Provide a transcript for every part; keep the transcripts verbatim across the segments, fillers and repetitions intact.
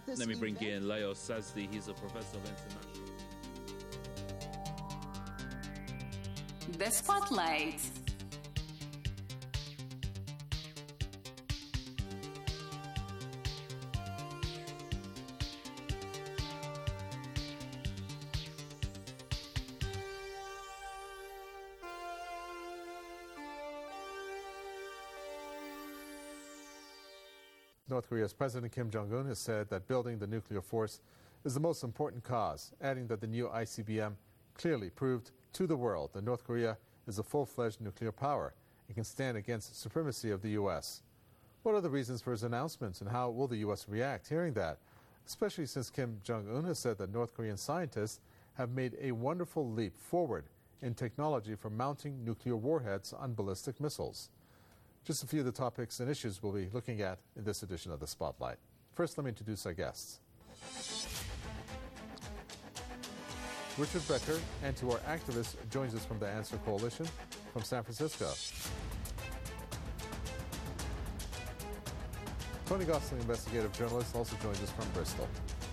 Let me bring in Leo Sazdi. He's a professor of international. The Spotlight. North Korea's President Kim Jong-un has said that building the nuclear force is the most important cause, adding that the new I C B M clearly proved to the world that North Korea is a full-fledged nuclear power and can stand against the supremacy of the U S. What are the reasons for his announcements, and how will the U S react hearing that, especially since Kim Jong-un has said that North Korean scientists have made a wonderful leap forward in technology for mounting nuclear warheads on ballistic missiles? Just a few of the topics and issues we'll be looking at in this edition of the Spotlight. First, let me introduce our guests. Richard Becker, anti-war activist, joins us from the Answer Coalition from San Francisco. Tony Gosling, investigative journalist, also joins us from Bristol.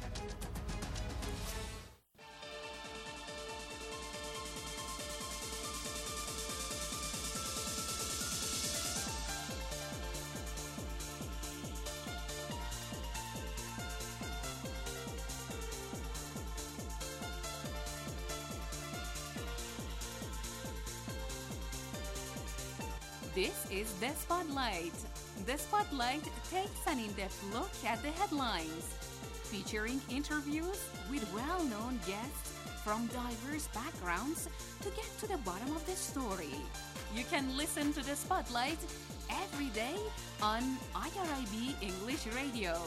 This is The Spotlight. The Spotlight takes an in-depth look at the headlines, featuring interviews with well-known guests from diverse backgrounds to get to the bottom of the story. You can listen to The Spotlight every day on I R I B English Radio.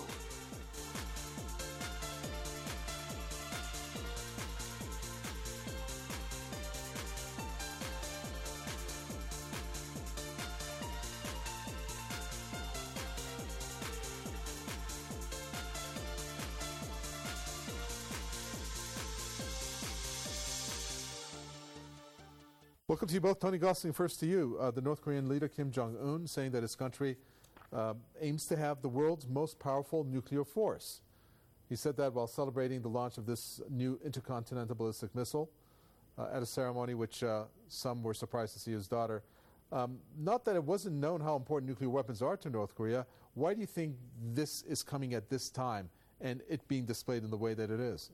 Welcome to you both. Tony Gosling, first to you. Uh, the North Korean leader Kim Jong-un saying that his country uh, aims to have the world's most powerful nuclear force. He said that while celebrating the launch of this new intercontinental ballistic missile uh, at a ceremony which uh, some were surprised to see his daughter. Um, not that it wasn't known how important nuclear weapons are to North Korea. Why do you think this is coming at this time and it being displayed in the way that it is?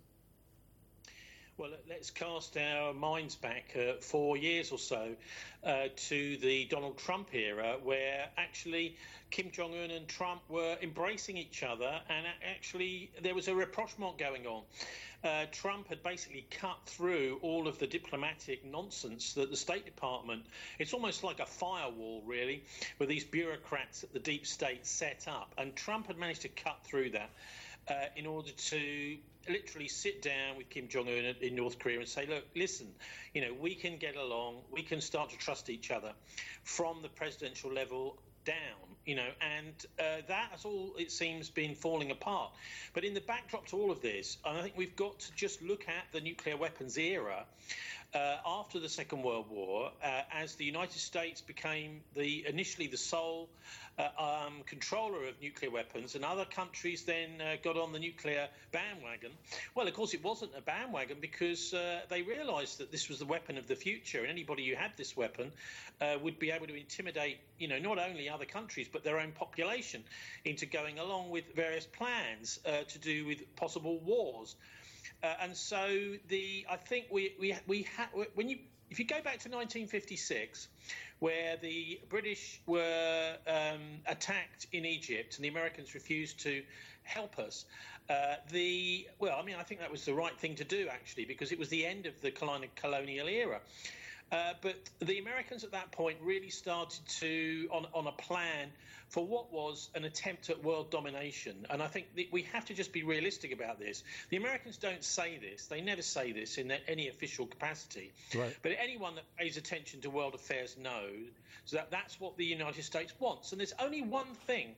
Well, let's cast our minds back uh, four years or so uh, to the Donald Trump era, where actually Kim Jong-un and Trump were embracing each other, and actually there was a rapprochement going on. Uh, Trump had basically cut through all of the diplomatic nonsense that the State Department, it's almost like a firewall, really, with these bureaucrats that the deep state set up. And Trump had managed to cut through that uh, in order to literally sit down with Kim Jong-un in North Korea and say, look, listen, you know, we can get along, we can start to trust each other from the presidential level down, you know, and uh, that has all, it seems, been falling apart. But in the backdrop to all of this, I think we've got to just look at the nuclear weapons era uh, after the Second World War, uh, as the United States became the initially the sole uh, um, controller of nuclear weapons, and other countries then uh, got on the nuclear bandwagon. Well, of course, it wasn't a bandwagon because uh, they realised that this was the weapon of the future, and anybody who had this weapon uh, would be able to intimidate, you know, not only other countries but their own population into going along with various plans uh, to do with possible wars. Uh, and so the I think we we we ha- when you if you go back to nineteen fifty-six, where the British were um, attacked in Egypt and the Americans refused to help us, uh, the well, I mean, I think that was the right thing to do, actually, because it was the end of the colonial era. Uh, but the Americans at that point really started to on on a plan for what was an attempt at world domination. And I think that we have to just be realistic about this. The Americans don't say this. They never say this in any official capacity. Right. But anyone that pays attention to world affairs knows that that's what the United States wants. And there's only one thing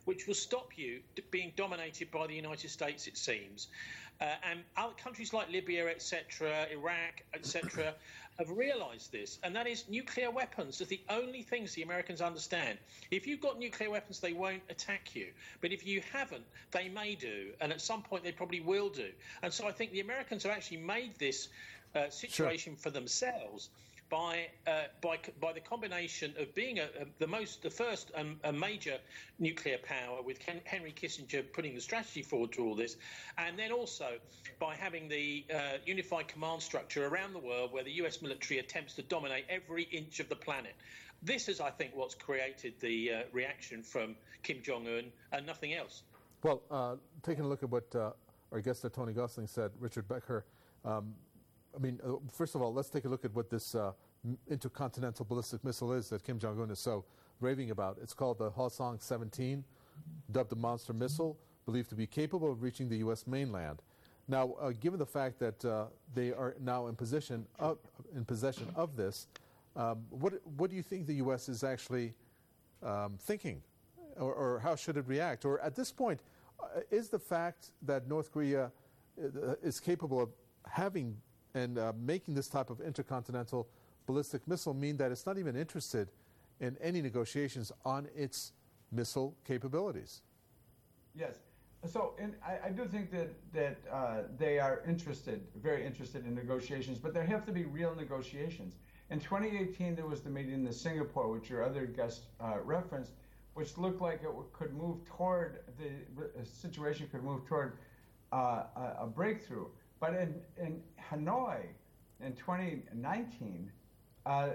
which will stop you d- being dominated by the United States, it seems. Uh, and other countries like Libya, et cetera, Iraq, et cetera, have realised this, and that is nuclear weapons are the only things the Americans understand. If you've got nuclear weapons, they won't attack you. But if you haven't, they may do, and at some point they probably will do. And so I think the Americans have actually made this uh, situation sure. for themselves by uh, by by the combination of being a, a, the most the first um, a major nuclear power, with Ken, Henry Kissinger putting the strategy forward to all this, and then also by having the uh, unified command structure around the world where the U S military attempts to dominate every inch of the planet. This is, I think, what's created the uh, reaction from Kim Jong-un and nothing else. Well, uh, taking a look at what uh, our guest, uh, Tony Gosling, said, Richard Becker, um, I mean, uh, first of all, let's take a look at what this uh, intercontinental ballistic missile is that Kim Jong-un is so raving about. It's called the Hwasong seventeen, dubbed a monster missile, believed to be capable of reaching the U S mainland. Now, uh, given the fact that uh, they are now in position of, in possession of this, um, what what do you think the U S is actually um, thinking, or, or how should it react? Or at this point, uh, is the fact that North Korea uh, is capable of having and uh, making this type of intercontinental ballistic missile mean that it's not even interested in any negotiations on its missile capabilities? Yes. So and I, I do think that, that uh, they are interested, very interested in negotiations, but there have to be real negotiations. In twenty eighteen, there was the meeting in Singapore, which your other guest uh, referenced, which looked like it could move toward, the, the situation could move toward uh, a, a breakthrough. But in, in Hanoi, in twenty nineteen, uh,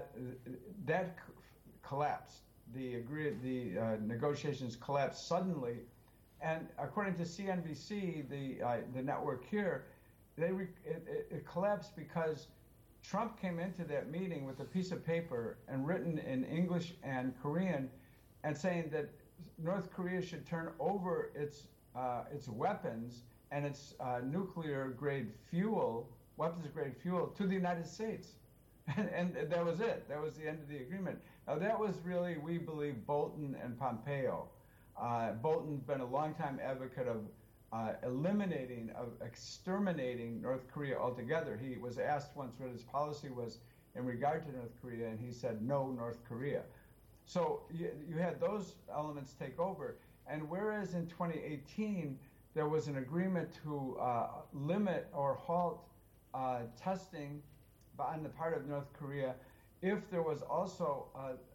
that c- collapsed. The agree, the uh, negotiations collapsed suddenly, and according to C N B C, the uh, the network here, they re- it, it collapsed because Trump came into that meeting with a piece of paper and written in English and Korean, and saying that North Korea should turn over its uh, its weapons and its uh, nuclear-grade fuel, weapons-grade fuel, to the United States. And, and that was it. That was the end of the agreement. Now, that was really, we believe, Bolton and Pompeo. Uh, Bolton's been a longtime advocate of uh, eliminating, of exterminating North Korea altogether. He was asked once what his policy was in regard to North Korea, and he said, no North Korea. So you, you had those elements take over. And whereas in twenty eighteen, there was an agreement to uh, limit or halt uh, testing on the part of North Korea if there was also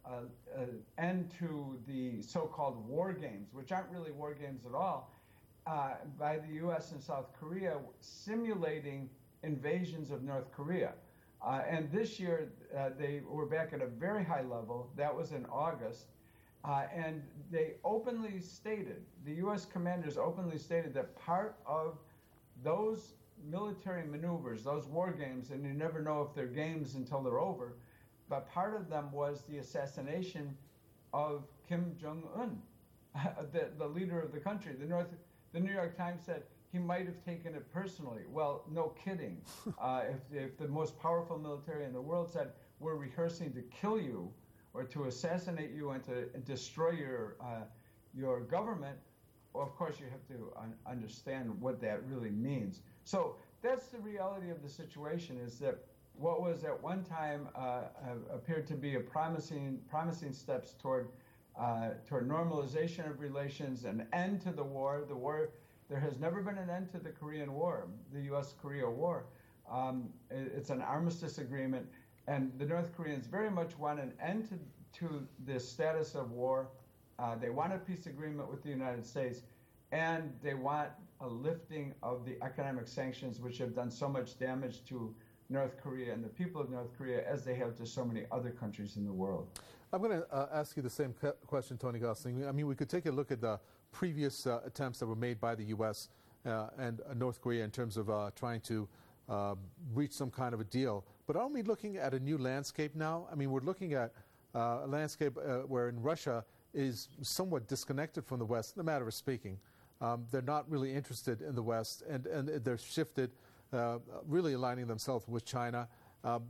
an end to the so-called war games, which aren't really war games at all, uh, by the U S and South Korea simulating invasions of North Korea. Uh, and this year, uh, they were back at a very high level. That was in August. Uh, and they openly stated, the U S commanders openly stated that part of those military maneuvers, those war games, and you never know if they're games until they're over, but part of them was the assassination of Kim Jong-un, the, the leader of the country. The North, the New York Times said he might have taken it personally. Well, no kidding. uh, if, if the most powerful military in the world said, we're rehearsing to kill you, or to assassinate you and to and destroy your uh, your government, well, of course you have to un- understand what that really means. So that's the reality of the situation, is that what was at one time uh, appeared to be a promising promising steps toward uh, toward normalization of relations, an end to the war. The war, there has never been an end to the Korean War, the U S-Korea War. Um, it, it's an armistice agreement. And the North Koreans very much want an end to, to this status of war. Uh, they want a peace agreement with the United States, and they want a lifting of the economic sanctions, which have done so much damage to North Korea and the people of North Korea, as they have to so many other countries in the world. I'm going to uh, ask you the same question, Tony Gosling. I mean, we could take a look at the previous uh, attempts that were made by the U S uh, and uh, North Korea in terms of uh, trying to uh, reach some kind of a deal. But aren't we looking at a new landscape now? I mean, we're looking at uh, a landscape uh, wherein Russia is somewhat disconnected from the West, in a matter of speaking. Um, they're not really interested in the West, and, and they're shifted, uh, really aligning themselves with China. Um,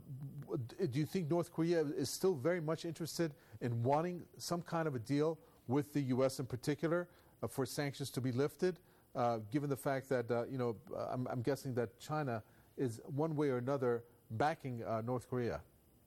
do you think North Korea is still very much interested in wanting some kind of a deal with the U S in particular? uh, for sanctions to be lifted, uh, given the fact that, uh, you know, I'm, I'm guessing that China is one way or another backing uh, North Korea?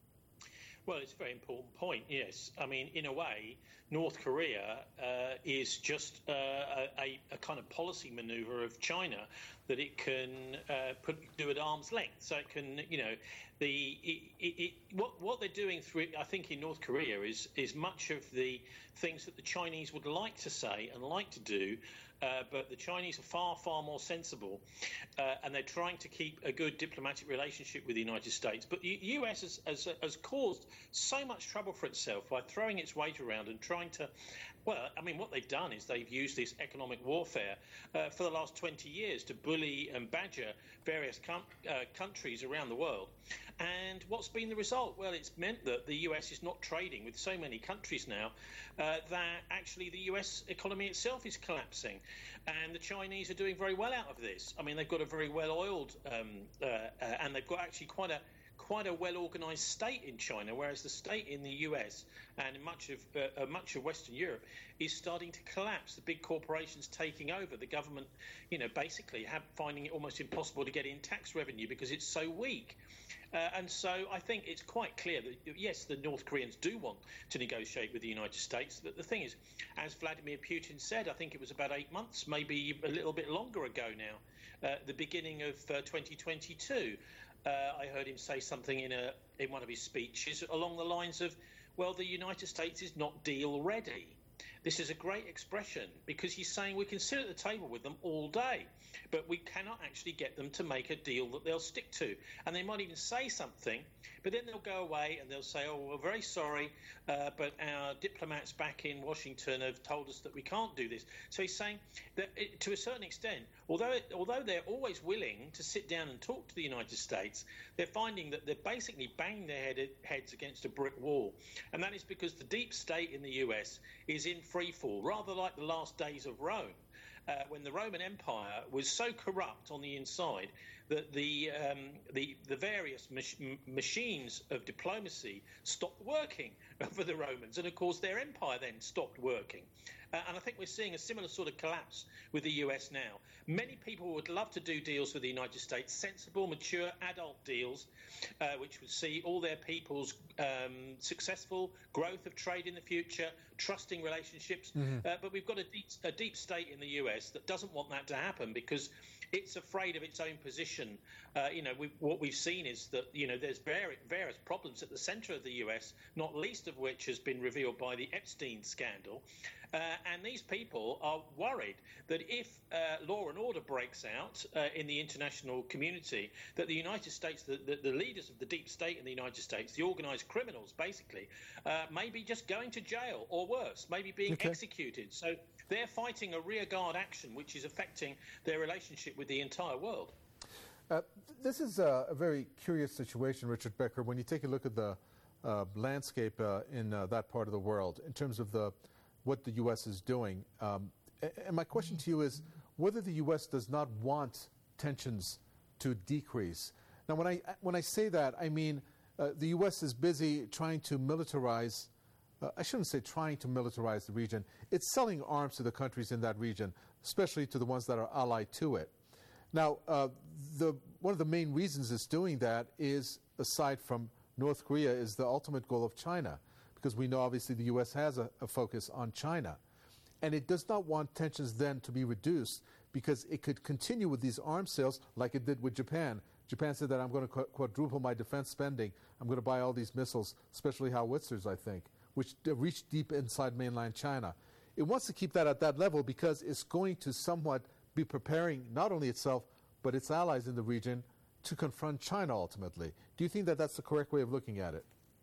Well, it's a very important point, yes. I mean, in a way, North Korea uh, is just uh, a, a kind of policy maneuver of China that it can uh, put, do at arm's length. So it can, you know, the it, it, it, what what they're doing through, I think, in North Korea is is much of the things that the Chinese would like to say and like to do, uh, but the Chinese are far, far more sensible, uh, and they're trying to keep a good diplomatic relationship with the United States. But the U S has, has, has caused so much trouble for itself by throwing its weight around and trying to, well, I mean, what they've done is they've used this economic warfare uh, for the last twenty years to bully and badger various com- uh, countries around the world. And what's been the result? Well, it's meant that the U S is not trading with so many countries now uh, that actually the U S economy itself is collapsing. And the Chinese are doing very well out of this. I mean, they've got a very well-oiled um, uh, uh, and they've got actually quite a quite a well-organised state in China, whereas the state in the U S and in much of uh, uh, much of Western Europe is starting to collapse. The big corporations taking over. The government, you know, basically have, finding it almost impossible to get in tax revenue because it's so weak. Uh, and so I think it's quite clear that, yes, the North Koreans do want to negotiate with the United States. But the thing is, as Vladimir Putin said, I think it was about eight months, maybe a little bit longer ago now, uh, the beginning of uh, twenty twenty-two, uh, I heard him say something in a in one of his speeches along the lines of, well, the United States is not deal ready. This is a great expression because he's saying we can sit at the table with them all day, but we cannot actually get them to make a deal that they'll stick to. And they might even say something, but then they'll go away and they'll say, oh, we're very sorry, uh, but our diplomats back in Washington have told us that we can't do this. So he's saying that it, to a certain extent, although it, although they're always willing to sit down and talk to the United States, they're finding that they're basically banging their head, heads against a brick wall. And that is because the deep state in the U S is in free fall, rather like the last days of Rome. Uh, when the Roman Empire was so corrupt on the inside that the um, the, the various mach- machines of diplomacy stopped working for the Romans, and of course their empire then stopped working. Uh, and I think we're seeing a similar sort of collapse with the U S now. Many people would love to do deals with the United States, sensible, mature, adult deals, uh, which would see all their people's um, successful growth of trade in the future, trusting relationships. Mm-hmm. Uh, but we've got a deep, a deep state in the U S that doesn't want that to happen because it's afraid of its own position. Uh, you know, we, what we've seen is that, you know, there's various, various problems at the centre of the U S, not least of which has been revealed by the Epstein scandal. Uh, and these people are worried that if uh, law and order breaks out uh, in the international community, that the United States, the, the, the leaders of the deep state in the United States, the organised criminals basically, uh, may be just going to jail or worse, maybe being okay. executed. So they're fighting a rearguard action which is affecting their relationship with the entire world. Uh, this is a, a very curious situation, Richard Becker, when you take a look at the uh, landscape uh, in uh, that part of the world in terms of the what the U S is doing. Um, and my question to you is whether the U S does not want tensions to decrease. Now, when I when I say that, I mean uh, the U S is busy trying to militarize, uh, I shouldn't say trying to militarize the region. It's selling arms to the countries in that region, especially to the ones that are allied to it. Now, uh, the one of the main reasons it's doing that is, aside from North Korea, is the ultimate goal of China, because we know obviously the U S has a, a focus on China. And it does not want tensions then to be reduced because it could continue with these arms sales like it did with Japan. Japan said that I'm going to qu- quadruple my defense spending. I'm going to buy all these missiles, especially howitzers, I think, which reach deep inside mainland China. It wants to keep that at that level because it's going to somewhat be preparing not only itself but its allies in the region to confront China ultimately. Do you think that that's the correct way of looking at it?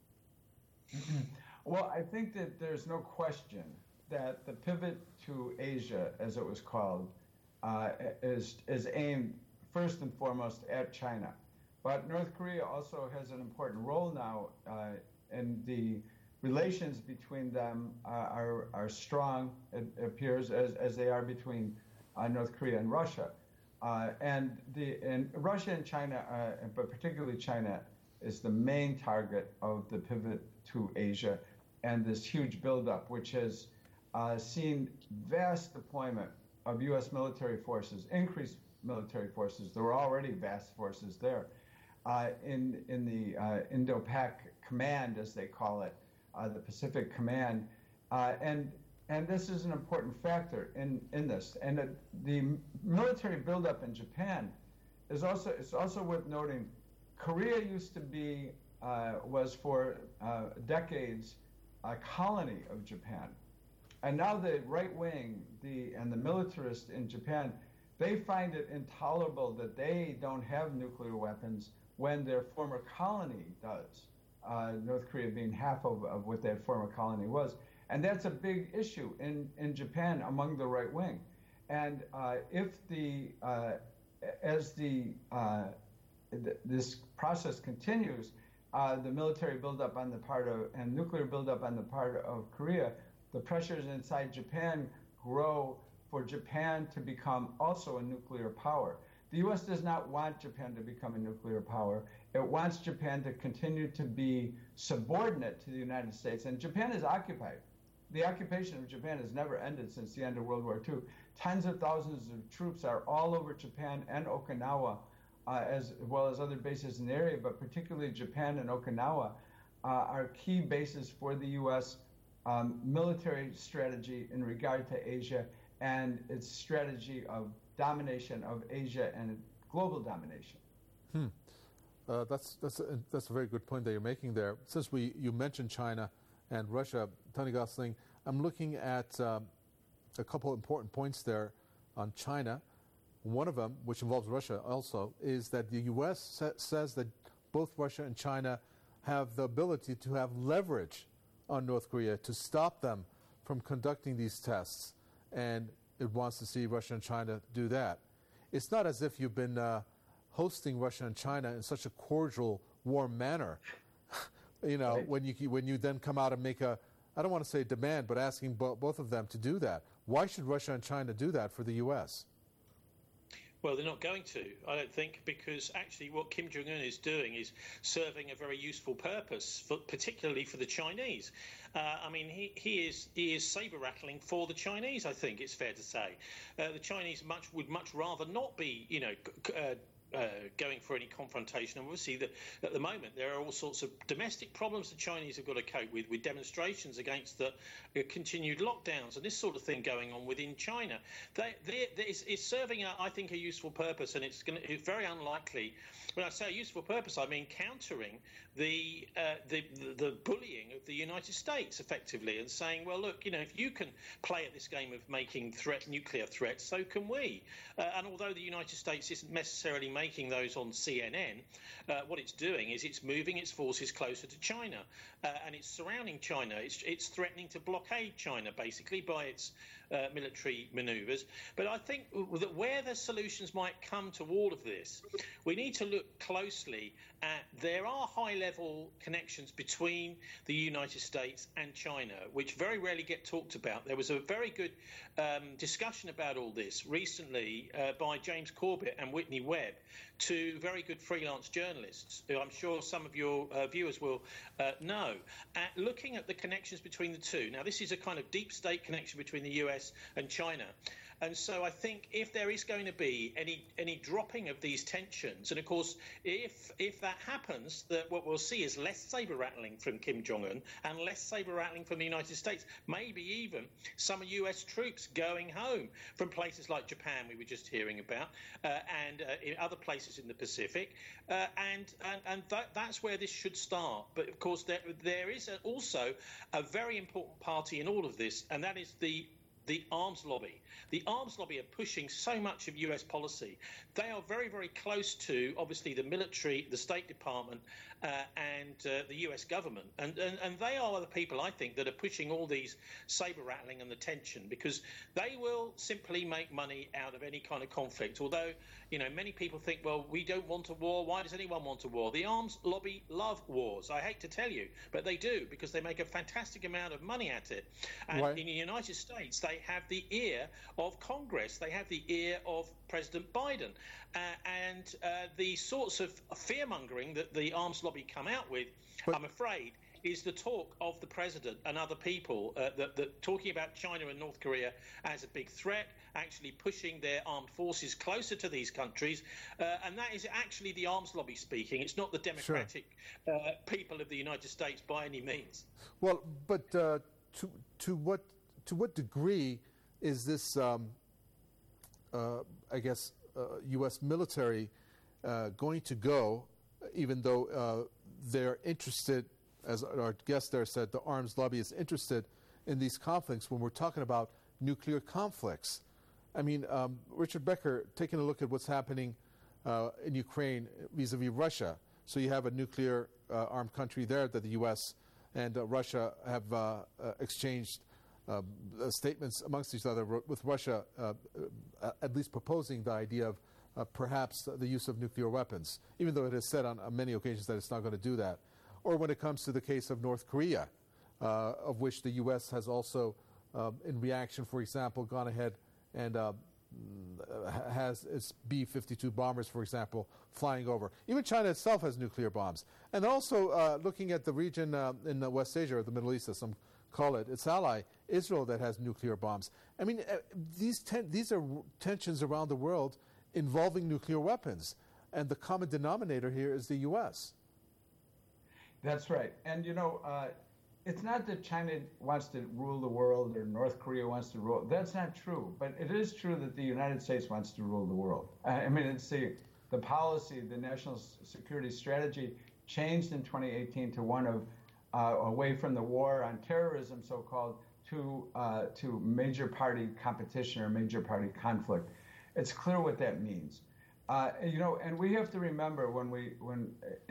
Well, I think that there's no question that the pivot to Asia, as it was called, uh, is is aimed first and foremost at China. But North Korea also has an important role now, uh, and the relations between them uh, are are strong, it appears, as, as they are between uh, North Korea and Russia. Uh, and the and Russia and China, uh, but particularly China, is the main target of the pivot to Asia and this huge buildup, which has uh, seen vast deployment of U S military forces, increased military forces. There were already vast forces there uh, in in the uh, Indo-Pac Command, as they call it, uh, the Pacific Command, uh, and and this is an important factor in in this. And the, the military buildup in Japan is also it's also worth noting. Korea used to be uh, was for uh, decades a colony of Japan. And now the right wing, the and the militarists in Japan, they find it intolerable that they don't have nuclear weapons when their former colony does. Uh, North Korea being half of, of what that former colony was. And that's a big issue in, in Japan among the right wing. And uh, if the, uh, as the, uh, th- this process continues, uh, the military buildup on the part of, and nuclear buildup on the part of Korea, the pressures inside Japan grow for Japan to become also a nuclear power. The U S does not want Japan to become a nuclear power. It wants Japan to continue to be subordinate to the United States. And Japan is occupied. The occupation of Japan has never ended since the end of World War Two. Tens of thousands of troops are all over Japan and Okinawa, uh, as well as other bases in the area, but particularly Japan and Okinawa uh, are key bases for the U S Um, military strategy in regard to Asia and its strategy of domination of Asia and global domination. Hmm. Uh, that's that's a, that's a very good point that you're making there. Since we you mentioned China and Russia, Tony Gosling, I'm looking at um, a couple important points there on China. One of them, which involves Russia also, is that the U S sa- says that both Russia and China have the ability to have leverage on North Korea to stop them from conducting these tests, and it wants to see Russia and China do that. It's not as if you've been uh, hosting Russia and China in such a cordial, warm manner. you know, Right. when you when you then come out and make a, I don't want to say demand, but asking bo- both of them to do that. Why should Russia and China do that for the U S? Well, they're not going to, I don't think, because actually what Kim Jong-un is doing is serving a very useful purpose, for, particularly for the Chinese. Uh, I mean, he, he is he is saber-rattling for the Chinese, I think it's fair to say. Uh, the Chinese much would much rather not be, you know, uh, Uh, going for any confrontation. And obviously, the, at the moment, there are all sorts of domestic problems the Chinese have got to cope with, with demonstrations against the uh, continued lockdowns and this sort of thing going on within China. They, they, they, it's, it's serving, a, I think, a useful purpose, and it's, gonna, it's very unlikely. When I say a useful purpose, I mean countering the, uh, the, the the bullying of the United States, effectively, and saying, well, look, you know, if you can play at this game of making threat nuclear threats, so can we. Uh, and although the United States isn't necessarily making making those on C N N, uh, what it's doing is it's moving its forces closer to China, uh, and it's surrounding China. It's, it's threatening to blockade China, basically, by its uh, military manoeuvres. But I think that where the solutions might come to all of this, we need to look closely at, there are high-level connections between the United States and China, which very rarely get talked about. There was a very good um, discussion about all this recently uh, by James Corbett and Whitney Webb, two very good freelance journalists who I'm sure some of your uh, viewers will uh, know, at looking at the connections between the two. Now, this is a kind of deep state connection between the U S and China. And so I think if there is going to be any any dropping of these tensions, and of course, if if that happens, that what we'll see is less saber-rattling from Kim Jong-un and less saber-rattling from the United States, maybe even some U S troops going home from places like Japan we were just hearing about, uh, and uh, in other places in the Pacific, uh, and and, and that, that's where this should start. But of course, there, there is a, also a very important party in all of this, and that is the the arms lobby. The arms lobby are pushing so much of U S policy. They are very, very close to, obviously, the military, the State Department, uh, and uh, the U S government. And, and and they are the people, I think, that are pushing all these saber-rattling and the tension, because they will simply make money out of any kind of conflict. Although, you know, many people think, well, we don't want a war. Why does anyone want a war? The arms lobby love wars. I hate to tell you, but they do, because they make a fantastic amount of money at it. And Right. in the United States, they have the ear of Congress. They have the ear of President Biden. Uh, and uh, the sorts of fear-mongering that the arms lobby come out with, But- I'm afraid, is the talk of the president and other people uh, that, that talking about China and North Korea as a big threat, actually pushing their armed forces closer to these countries. Uh, and that is actually the arms lobby speaking. It's not the democratic sure. uh, people of the United States by any means. Well, but uh, to, to, what, to what degree is this, um, uh, I guess, uh, U S military uh, going to go, even though uh, they're interested, as our guest there said, the arms lobby is interested in these conflicts when we're talking about nuclear conflicts? I mean, um, Richard Becker, taking a look at what's happening uh, in Ukraine vis-a-vis Russia. So you have a nuclear uh, armed country there that the U S and uh, Russia have uh, uh, exchanged uh, statements amongst each other, with Russia uh, uh, at least proposing the idea of uh, perhaps the use of nuclear weapons, even though it has said on, on many occasions that it's not going to do that. Or when it comes to the case of North Korea, uh, of which the U S has also, uh, in reaction, for example, gone ahead and uh, has its B fifty-two bombers, for example, flying over. Even China itself has nuclear bombs. And also uh, looking at the region uh, in uh, West Asia, or the Middle East, as some call it, its ally, Israel, that has nuclear bombs. I mean, uh, these, ten- these are tensions around the world involving nuclear weapons. And the common denominator here is the U S. That's right. And, you know, uh, it's not that China wants to rule the world or North Korea wants to rule. That's not true. But it is true that the United States wants to rule the world. I mean, it's the, the policy, the national security strategy changed in twenty eighteen to one of uh, away from the war on terrorism, so-called, to uh, to major party competition or major party conflict. It's clear what that means. Uh, you know, and we have to remember when we, when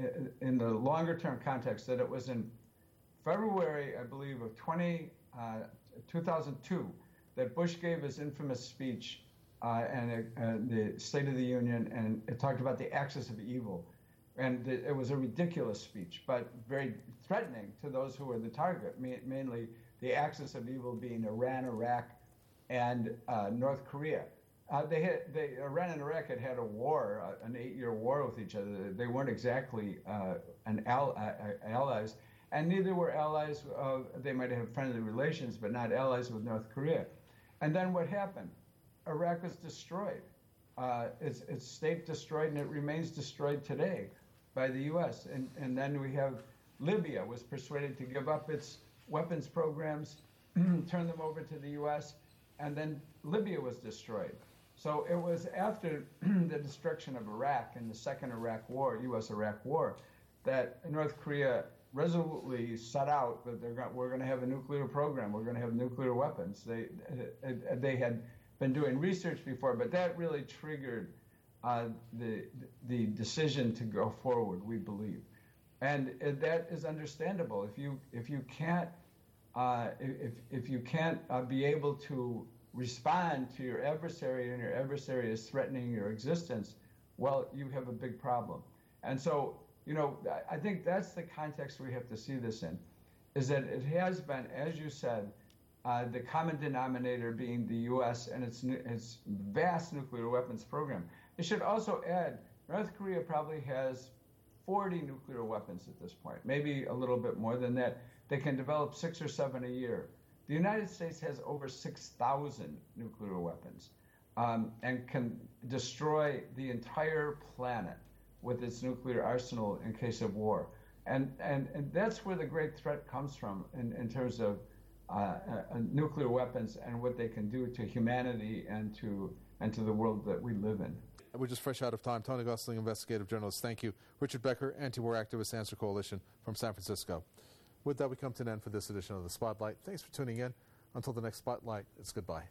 in the longer term context, that it was in February, I believe, of twenty, uh, two thousand two, that Bush gave his infamous speech uh, and, it, and the State of the Union, and it talked about the axis of evil. And the, it was a ridiculous speech, but very threatening to those who were the target, mainly the axis of evil being Iran, Iraq, and uh, North Korea. Uh, they had, they, Iran and Iraq had had a war, uh, an eight-year war with each other. They weren't exactly uh, an al- uh, allies, and neither were allies. Of, they might have friendly relations, but not allies with North Korea. And then what happened? Iraq was destroyed. Uh, its, its state destroyed, and it remains destroyed today by the U S. And, and then we have Libya was persuaded to give up its weapons programs, turn them over to the U S, and then Libya was destroyed. So it was after the destruction of Iraq in the second Iraq War, U S-Iraq War, that North Korea resolutely set out that they're going, we're going to have a nuclear program, we're going to have nuclear weapons. They they had been doing research before, but that really triggered uh, the the decision to go forward, we believe, and that is understandable. If you if you can't uh, if if you can't uh, be able to respond to your adversary and your adversary is threatening your existence, well, you have a big problem. And so, you know, I think that's the context we have to see this in, is that it has been, as you said, uh, the common denominator being the U S and its, its vast nuclear weapons program. It should also add, North Korea probably has forty nuclear weapons at this point, maybe a little bit more than that. They can develop six or seven a year. The United States has over six thousand nuclear weapons um, and can destroy the entire planet with its nuclear arsenal in case of war. And and, and that's where the great threat comes from in, in terms of uh, uh, nuclear weapons and what they can do to humanity and to and to the world that we live in. We're just fresh out of time. Tony Gosling, investigative journalist. Thank you. Richard Becker, anti-war activist, Answer Coalition from San Francisco. With that, we come to an end for this edition of The Spotlight. Thanks for tuning in. Until the next Spotlight, it's goodbye.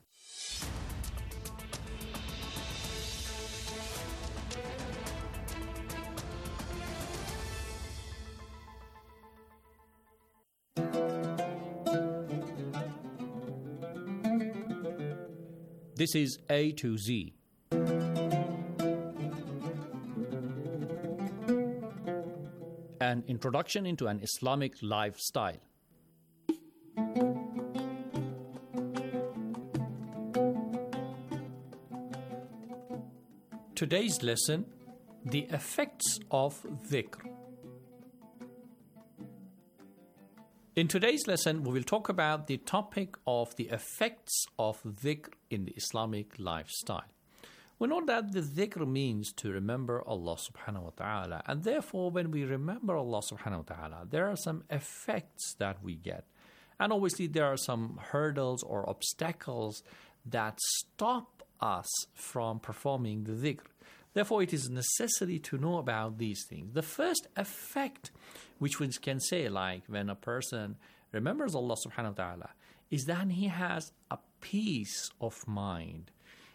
This is A to Z. An introduction into an Islamic lifestyle. Today's lesson, the effects of dhikr. In today's lesson, we will talk about the topic of the effects of dhikr in the Islamic lifestyle. We know that the dhikr means to remember Allah subhanahu wa ta'ala, and therefore when we remember Allah subhanahu wa ta'ala, there are some effects that we get. And obviously there are some hurdles or obstacles that stop us from performing the dhikr. Therefore, it is necessary to know about these things. The first effect, which we can say, like when a person remembers Allah subhanahu wa ta'ala, is that he has a peace of mind.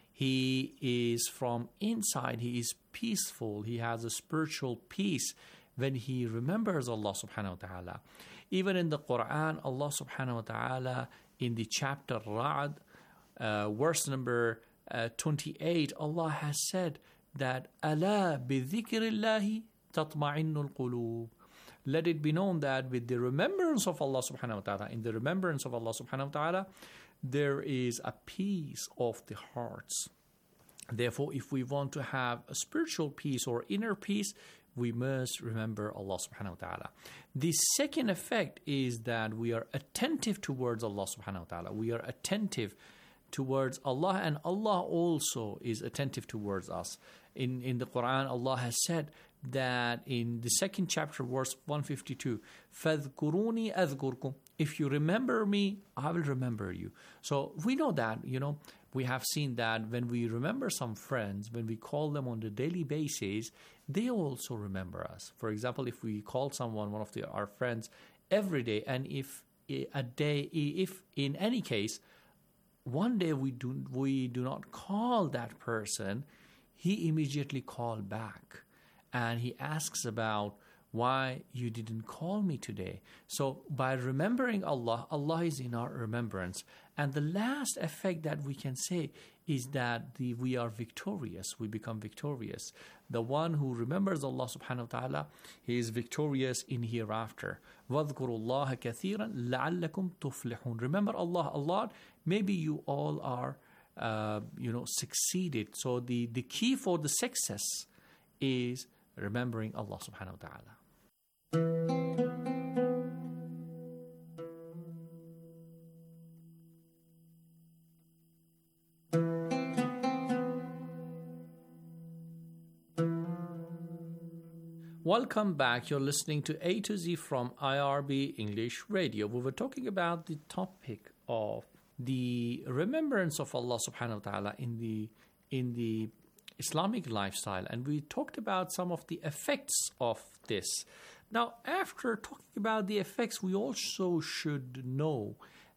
He is from inside, he is peaceful, he has a spiritual peace when he remembers Allah subhanahu wa ta'ala. Even in the Quran, Allah subhanahu wa ta'ala, in the chapter Ra'd, uh, verse number uh, twenty-eight, Allah has said that Allah bi dhikrillahi tatma'innul qulub. Let it be known that with the remembrance of Allah subhanahu wa ta'ala, in the remembrance of Allah subhanahu wa ta'ala, there is a peace of the hearts. Therefore, if we want to have a spiritual peace or inner peace, we must remember Allah subhanahu wa ta'ala. The second effect is that we are attentive towards Allah subhanahu wa ta'ala. We are attentive towards Allah, and Allah also is attentive towards us. In, in the Quran, Allah has said that in the second chapter, verse one fifty-two, فَاذْكُرُونِي أَذْكُرْكُمْ. If you remember me, I will remember you. So we know that, you know, we have seen that when we remember some friends, when we call them on a daily basis, they also remember us. For example, if we call someone, one of the, our friends, every day, and if a day, if in any case, one day we do we do not call that person, he immediately calls back and he asks about why you didn't call me today. So by remembering Allah, Allah is in our remembrance. And the last effect that we can say is that the, we are victorious. We become victorious. The one who remembers Allah subhanahu wa ta'ala, he is victorious in hereafter. وَاذْكُرُوا اللَّهَ كَثِيرًا لَعَلَّكُمْ تُفْلِحُونَ. Remember Allah a lot. Maybe you all are, uh, you know, succeeded. So the, the key for the success is remembering Allah subhanahu wa ta'ala. Welcome back. You're listening to A to Z from I R B English Radio. We were talking about the topic of the remembrance of Allah subhanahu wa ta'ala in the in the Islamic lifestyle, and we talked about some of the effects of this. Now, after talking about the effects, we also should know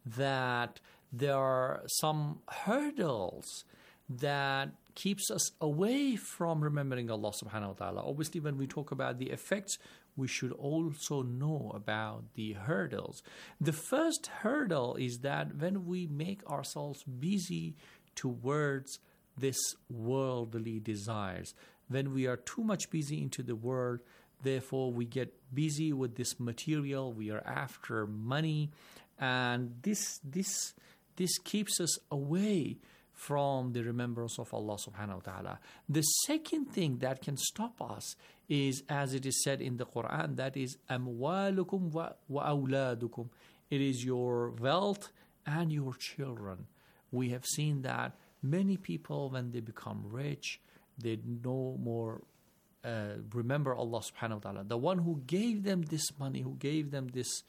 that there are some hurdles that keeps us away from remembering Allah subhanahu wa ta'ala. Obviously, when we talk about the effects, we should also know about the hurdles. The first hurdle is that when we make ourselves busy towards this worldly desires, when we are too much busy into the world, therefore we get busy with this material, we are after money, and this this this keeps us away from the remembrance of Allah subhanahu wa ta'ala. The second thing that can stop us is, as it is said in the Quran, that is أَمْوَالُكُمْ وَأَوْلَادُكُمْ. It is your wealth and your children. We have seen that many people, when they become rich, they no more uh, remember Allah subhanahu wa ta'ala. The one who gave them this money, who gave them this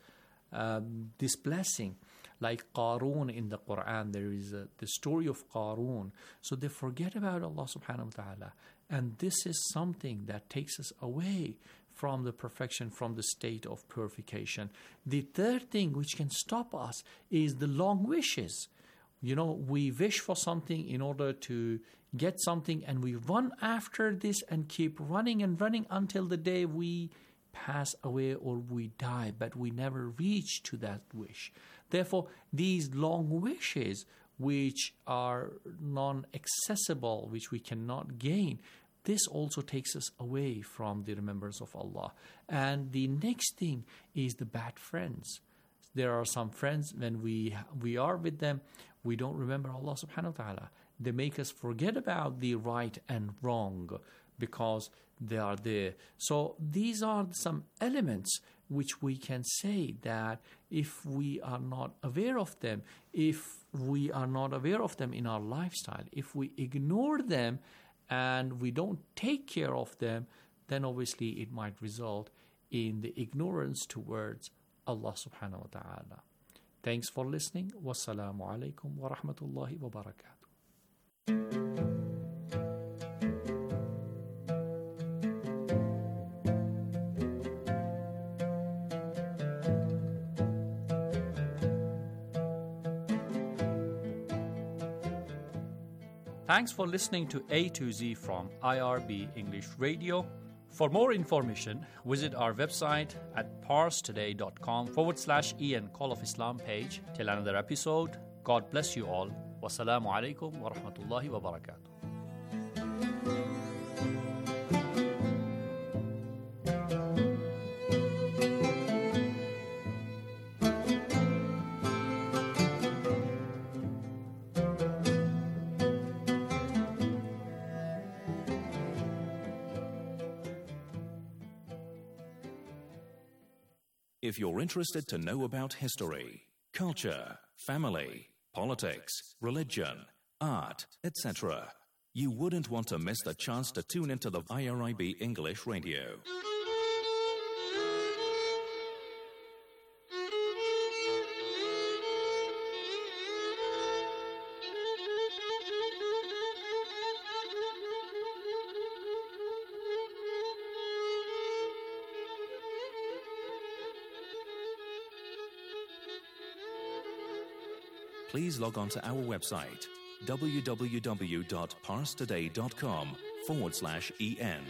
um, this blessing, like Qarun in the Quran, there is a, the story of Qarun. So they forget about Allah subhanahu wa ta'ala. And this is something that takes us away from the perfection, from the state of purification. The third thing which can stop us is the long wishes. You know, we wish for something in order to get something, and we run after this and keep running and running until the day we pass away or we die, but we never reach to that wish. Therefore, these long wishes, which are non-accessible, which we cannot gain, this also takes us away from the remembrance of Allah. And the next thing is the bad friends. There are some friends, when we we are with them, we don't remember Allah subhanahu wa ta'ala. They make us forget about the right and wrong. because they are there. So these are some elements which we can say that if we are not aware of them, if we are not aware of them in our lifestyle, if we ignore them and we don't take care of them, then obviously it might result in the ignorance towards Allah subhanahu wa ta'ala. Thanks for listening. Wassalamu alaikum wa rahmatullahi wa barakatuh. Thanks for listening to A to Z from I R B English Radio. For more information, visit our website at parstoday.com forward slash EN Call of Islam page. Till another episode, God bless you all. Wassalamu alaikum wa rahmatullahi wa barakatuh. If you're interested to know about history, culture, family, politics, religion, art, et cetera, you wouldn't want to miss the chance to tune into the I R I B English Radio. Please log on to our website, www.parstoday.com forward slash EN.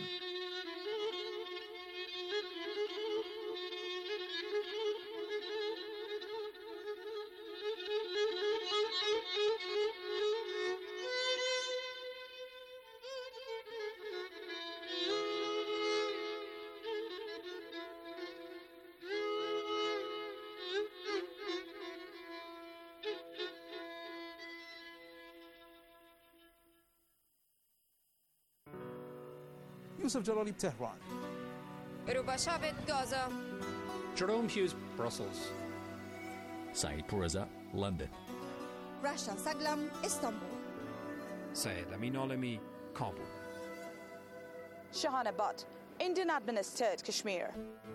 Yusuf Jalali, Tehran. Ruba Shabit, Gaza. Jerome Hughes, Brussels. Saeed Pourreza, London. Rasha Saglam, Istanbul. Syed Amin Alami, Kabul. Shahana Butt, Indian administered Kashmir.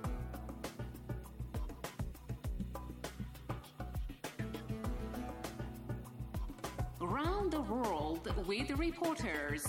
Around the world with reporters.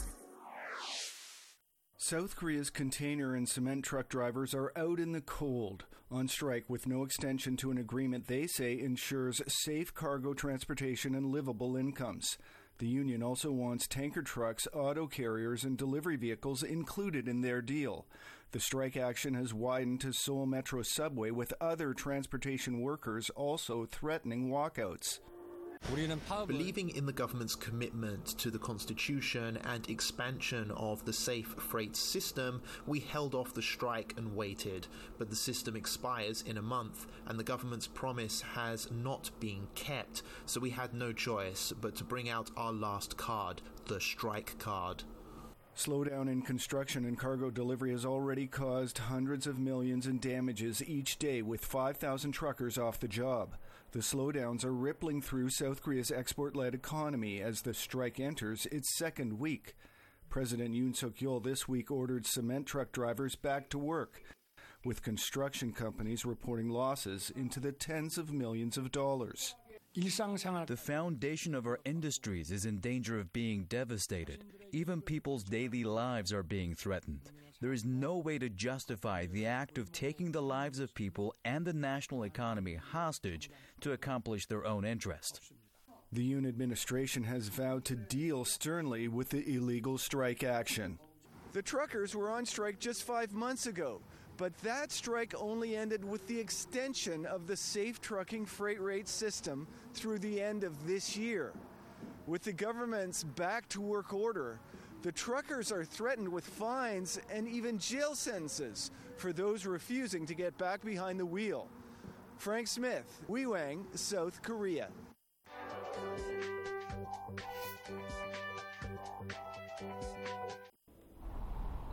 South Korea's container and cement truck drivers are out in the cold, on strike with no extension to an agreement they say ensures safe cargo transportation and livable incomes. The union also wants tanker trucks, auto carriers, and delivery vehicles included in their deal. The strike action has widened to Seoul Metro subway, with other transportation workers also threatening walkouts. Believing in the government's commitment to the Constitution and expansion of the safe freight system, we held off the strike and waited. But the system expires in a month, and the government's promise has not been kept, so we had no choice but to bring out our last card, the strike card. Slowdown in construction and cargo delivery has already caused hundreds of millions in damages each day, with five thousand truckers off the job. The slowdowns are rippling through South Korea's export-led economy as the strike enters its second week. President Yoon Suk-yeol this week ordered cement truck drivers back to work, with construction companies reporting losses into the tens of millions of dollars. The foundation of our industries is in danger of being devastated. Even people's daily lives are being threatened. There is no way to justify the act of taking the lives of people and the national economy hostage to accomplish their own interest. The Yoon administration has vowed to deal sternly with the illegal strike action. The truckers were on strike just five months ago, but that strike only ended with the extension of the safe trucking freight rate system through the end of this year. With the government's back-to-work order, the truckers are threatened with fines and even jail sentences for those refusing to get back behind the wheel. Frank Smith, Uiwang, South Korea.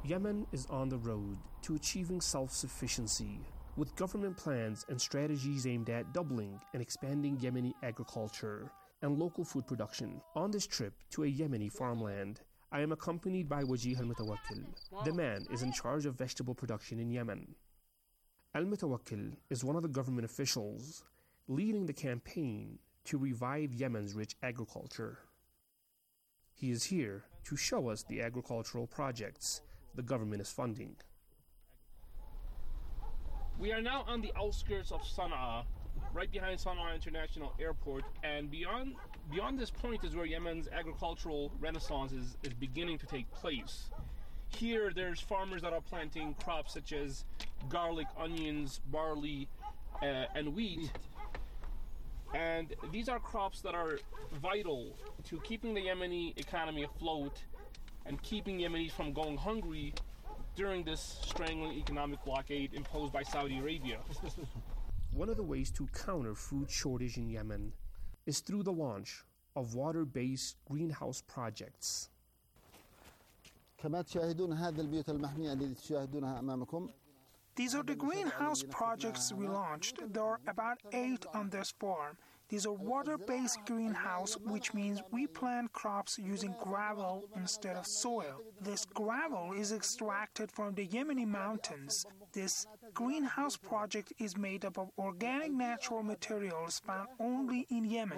Yemen is on the road to achieving self-sufficiency, with government plans and strategies aimed at doubling and expanding Yemeni agriculture and local food production. On this trip to a Yemeni farmland, I am accompanied by Wajih Al-Mutawakkil. The man is in charge of vegetable production in Yemen. Al-Mutawakkil is one of the government officials leading the campaign to revive Yemen's rich agriculture. He is here to show us the agricultural projects the government is funding. We are now on the outskirts of Sana'a, right behind Sana'a International Airport, and beyond beyond this point is where Yemen's agricultural renaissance is, is beginning to take place. Here there's farmers that are planting crops such as garlic, onions, barley, uh, and wheat. And these are crops that are vital to keeping the Yemeni economy afloat and keeping Yemenis from going hungry during this strangling economic blockade imposed by Saudi Arabia. One of the ways to counter food shortage in Yemen is through the launch of water-based greenhouse projects. These are the greenhouse projects we launched. There are about eight on this farm. These are water-based greenhouse, which means we plant crops using gravel instead of soil. This gravel is extracted from the Yemeni mountains. This greenhouse project is made up of organic natural materials found only in Yemen.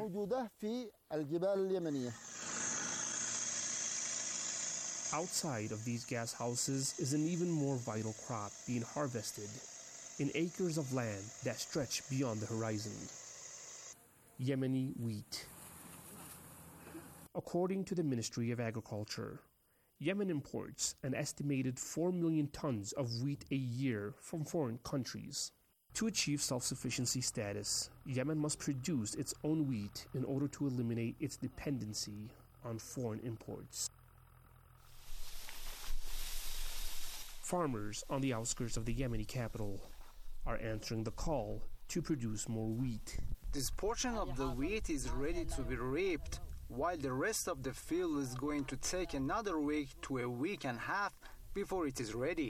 Outside of these gas houses is an even more vital crop being harvested in acres of land that stretch beyond the horizon. Yemeni wheat. According to the Ministry of Agriculture, Yemen imports an estimated four million tons of wheat a year from foreign countries. To achieve self-sufficiency status, Yemen must produce its own wheat in order to eliminate its dependency on foreign imports. Farmers on the outskirts of the Yemeni capital are answering the call to produce more wheat. This portion of the wheat is ready to be reaped, while the rest of the field is going to take another week to a week and a half before it is ready.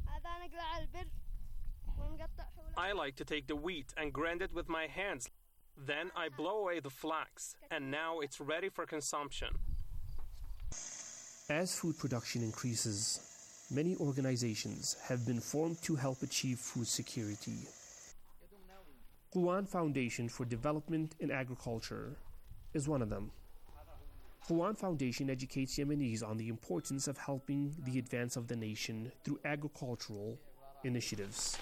I like to take the wheat and grind it with my hands. Then I blow away the flax, and now it's ready for consumption. As food production increases, many organizations have been formed to help achieve food security. Quwan Foundation for Development in Agriculture is one of them. Quwan Foundation educates Yemenis on the importance of helping the advance of the nation through agricultural initiatives.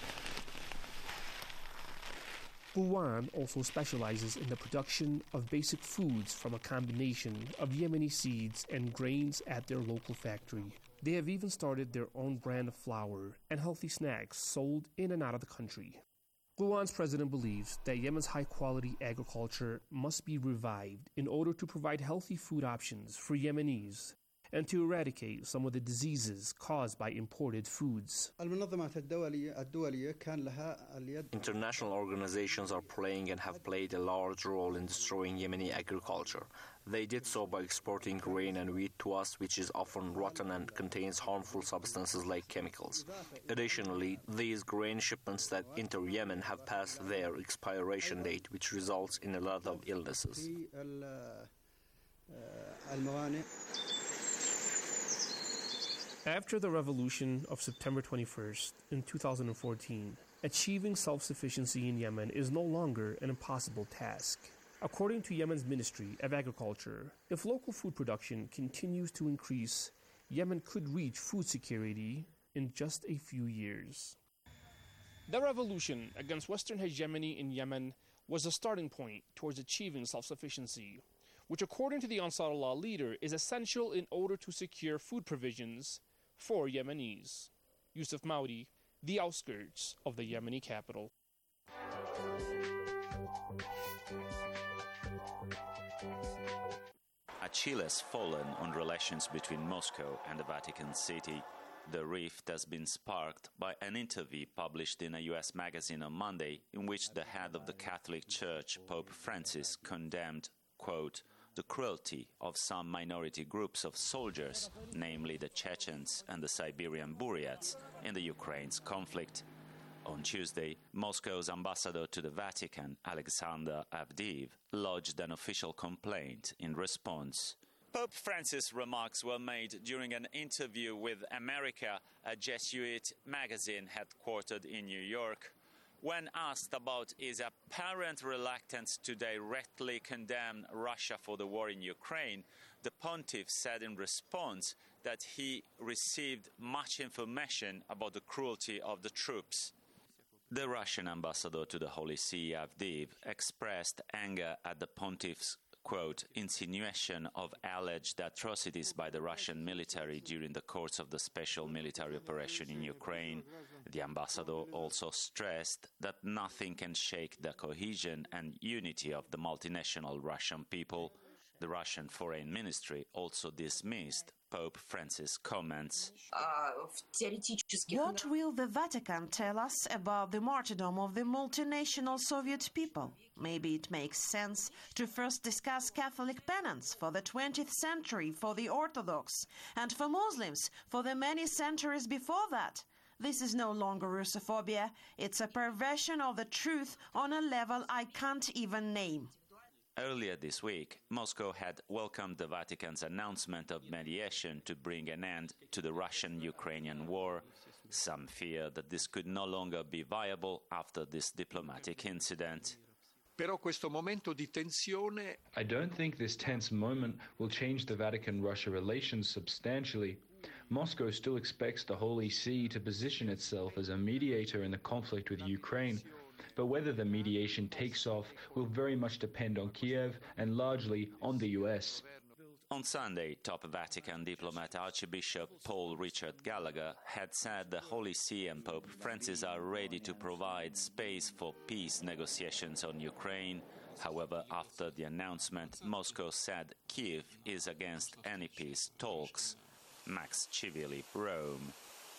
Quwan also specializes in the production of basic foods from a combination of Yemeni seeds and grains at their local factory. They have even started their own brand of flour and healthy snacks sold in and out of the country. Quwan's president believes that Yemen's high-quality agriculture must be revived in order to provide healthy food options for Yemenis and to eradicate some of the diseases caused by imported foods. International organizations are playing and have played a large role in destroying Yemeni agriculture. They did so by exporting grain and wheat to us, which is often rotten and contains harmful substances like chemicals. Additionally, these grain shipments that enter Yemen have passed their expiration date, which results in a lot of illnesses. After the revolution of September twenty-first in two thousand fourteen, achieving self-sufficiency in Yemen is no longer an impossible task. According to Yemen's Ministry of Agriculture, if local food production continues to increase, Yemen could reach food security in just a few years. The revolution against Western hegemony in Yemen was a starting point towards achieving self-sufficiency, which according to the Ansarullah leader is essential in order to secure food provisions for Yemenis. Yusuf Maudi, the outskirts of the Yemeni capital. A chill has fallen on relations between Moscow and the Vatican City. The rift has been sparked by an interview published in a U S magazine on Monday, in which the head of the Catholic Church, Pope Francis, condemned, quote, the cruelty of some minority groups of soldiers, namely the Chechens and the Siberian Buryats, in the Ukraine's conflict. On Tuesday, Moscow's ambassador to the Vatican, Alexander Avdiv, lodged an official complaint in response. Pope Francis' remarks were made during an interview with America, a Jesuit magazine headquartered in New York. When asked about his apparent reluctance to directly condemn Russia for the war in Ukraine, the pontiff said in response that he received much information about the cruelty of the troops. The Russian ambassador to the Holy See, Avdiv, expressed anger at the pontiff's, quote, insinuation of alleged atrocities by the Russian military during the course of the special military operation in Ukraine. The ambassador also stressed that nothing can shake the cohesion and unity of the multinational Russian people. The Russian Foreign Ministry also dismissed Pope Francis' comments. What will the Vatican tell us about the martyrdom of the multinational Soviet people? Maybe it makes sense to first discuss Catholic penance for the twentieth century for the Orthodox and for Muslims for the many centuries before that. This is no longer Russophobia. It's a perversion of the truth on a level I can't even name. Earlier this week, Moscow had welcomed the Vatican's announcement of mediation to bring an end to the Russian-Ukrainian war. Some fear that this could no longer be viable after this diplomatic incident. I don't think this tense moment will change the Vatican-Russia relations substantially. Moscow still expects the Holy See to position itself as a mediator in the conflict with Ukraine. But whether the mediation takes off will very much depend on Kiev and largely on the U S. On Sunday, top Vatican diplomat Archbishop Paul Richard Gallagher had said the Holy See and Pope Francis are ready to provide space for peace negotiations on Ukraine. However, after the announcement, Moscow said Kiev is against any peace talks. Max Chivili, Rome.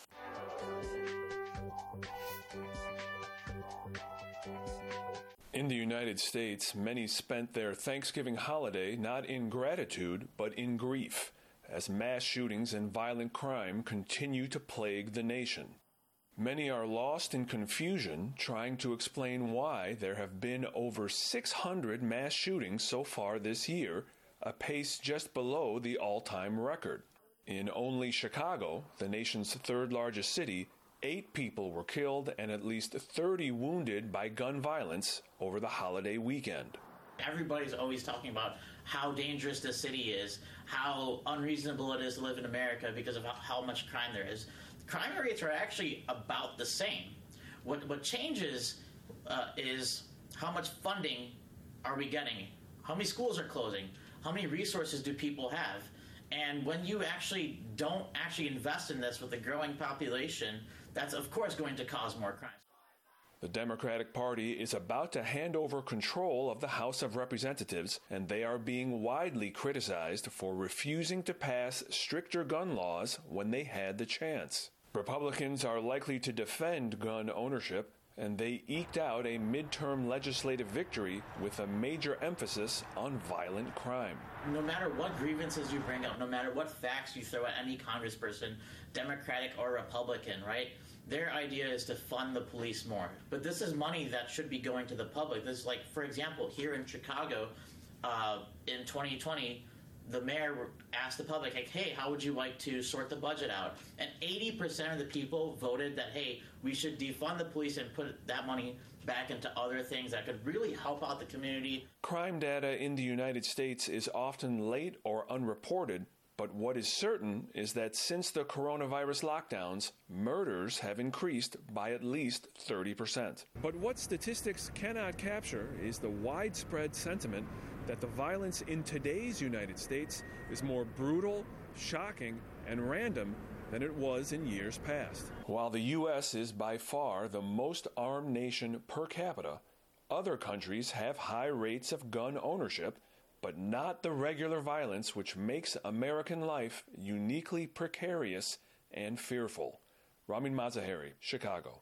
In the United States, many spent their Thanksgiving holiday not in gratitude, but in grief, as mass shootings and violent crime continue to plague the nation. Many are lost in confusion trying to explain why there have been over six hundred mass shootings so far this year, a pace just below the all-time record. In only Chicago, the nation's third-largest city, Eight people were killed and at least thirty wounded by gun violence over the holiday weekend. Everybody's always talking about how dangerous this city is, how unreasonable it is to live in America because of how, how much crime there is. Crime rates are actually about the same. What, what changes uh, is how much funding are we getting? How many schools are closing? How many resources do people have? And when you actually don't actually invest in this with a growing population, that's, of course, going to cause more crime. The Democratic Party is about to hand over control of the House of Representatives, and they are being widely criticized for refusing to pass stricter gun laws when they had the chance. Republicans are likely to defend gun ownership, and they eked out a midterm legislative victory with a major emphasis on violent crime. No matter what grievances you bring up, no matter what facts you throw at any congressperson, Democratic or Republican, right? Their idea is to fund the police more. But this is money that should be going to the public. This is like, for example, here in Chicago, uh, in twenty twenty, the mayor asked the public, like, hey, how would you like to sort the budget out? And eighty percent of the people voted that, hey, we should defund the police and put that money back into other things that could really help out the community. Crime data in the United States is often late or unreported, but what is certain is that since the coronavirus lockdowns, murders have increased by at least thirty percent. But what statistics cannot capture is the widespread sentiment that the violence in today's United States is more brutal, shocking, and random than it was in years past. While the U S is by far the most armed nation per capita, other countries have high rates of gun ownership, but not the regular violence which makes American life uniquely precarious and fearful. Ramin Mazaheri, Chicago.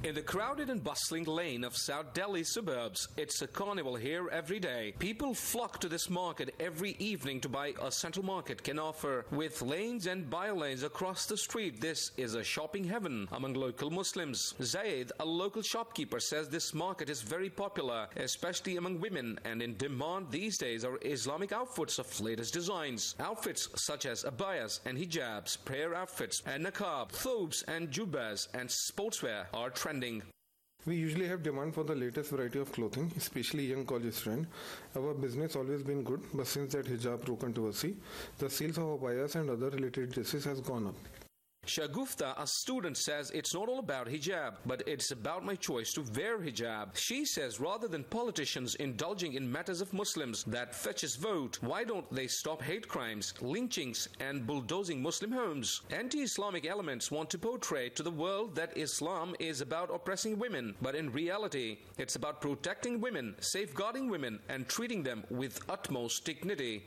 In the crowded and bustling lane of South Delhi suburbs, it's a carnival here every day. People flock to this market every evening to buy a central market can offer. With lanes and by-lanes across the street, this is a shopping heaven among local Muslims. Zaid, a local shopkeeper, says this market is very popular, especially among women, and in demand these days are Islamic outfits of latest designs. Outfits such as abayas and hijabs, prayer outfits and niqab, thobes and jubbas and sportswear are trending. We usually have demand for the latest variety of clothing, especially young college students. Our business always been good, but since that hijab controversy, the sales of abayas and other related dresses has gone up. Shagufta, a student, says it's not all about hijab, but it's about my choice to wear hijab. She says rather than politicians indulging in matters of Muslims that fetches vote, why don't they stop hate crimes, lynchings and bulldozing Muslim homes? Anti-Islamic elements want to portray to the world that Islam is about oppressing women, but in reality, it's about protecting women, safeguarding women and treating them with utmost dignity.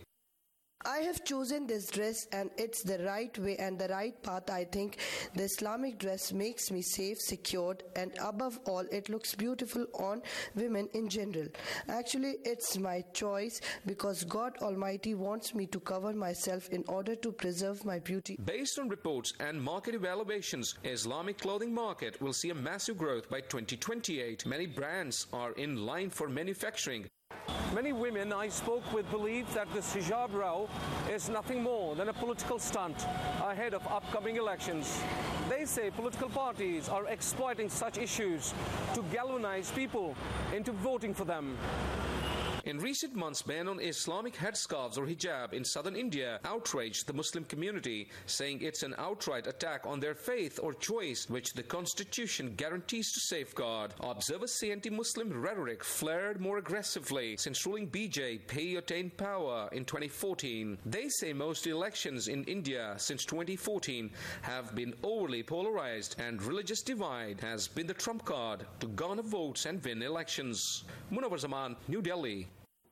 I have chosen this dress and it's the right way and the right path. I think the Islamic dress makes me safe, secured, and above all, it looks beautiful on women in general. Actually, it's my choice because God Almighty wants me to cover myself in order to preserve my beauty. Based on reports and market evaluations, Islamic clothing market will see a massive growth by twenty twenty-eight. Many brands are in line for manufacturing. Many women I spoke with believe that this hijab row is nothing more than a political stunt ahead of upcoming elections. They say political parties are exploiting such issues to galvanize people into voting for them. In recent months, ban on Islamic headscarves or hijab in southern India outraged the Muslim community, saying it's an outright attack on their faith or choice, which the constitution guarantees to safeguard. Observers say anti-Muslim rhetoric flared more aggressively since ruling B J P attained power in twenty fourteen. They say most elections in India since twenty fourteen have been overly polarized, and religious divide has been the trump card to garner votes and win elections. Munawar Zaman, New Delhi.